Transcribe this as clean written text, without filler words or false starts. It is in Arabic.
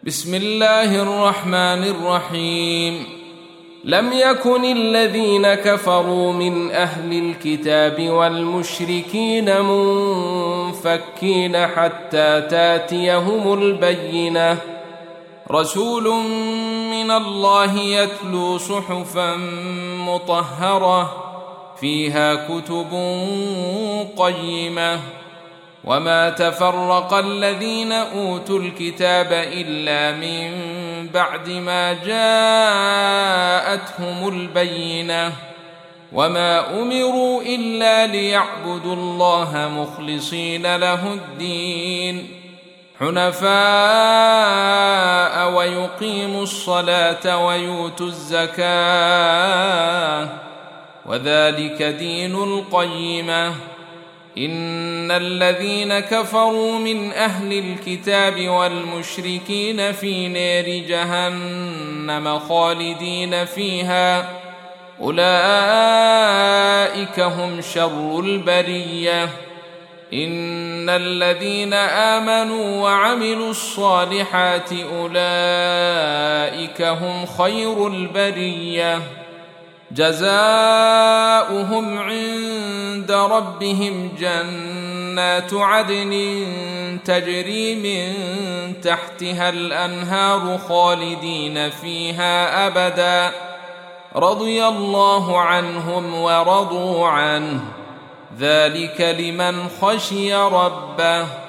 بسم الله الرحمن الرحيم. لم يكن الذين كفروا من أهل الكتاب والمشركين منفكين حتى تاتيهم البينة، رسول من الله يتلو صحفا مطهرة فيها كتب قيمة. وما تفرق الذين أوتوا الكتاب إلا من بعد ما جاءتهم البينة، وما أمروا إلا ليعبدوا الله مخلصين له الدين حنفاء ويقيموا الصلاة ويؤتوا الزكاة، وذلك دين القيمة. إن الذين كفروا من أهل الكتاب والمشركين في نار جهنم خالدين فيها، أولئك هم شر البرية. إن الذين آمنوا وعملوا الصالحات أولئك هم خير البرية، جزاؤهم عند ربهم جنات عدن تجري من تحتها الأنهار خالدين فيها أبدا، رضي الله عنهم ورضوا عنه، ذلك لمن خشي ربه.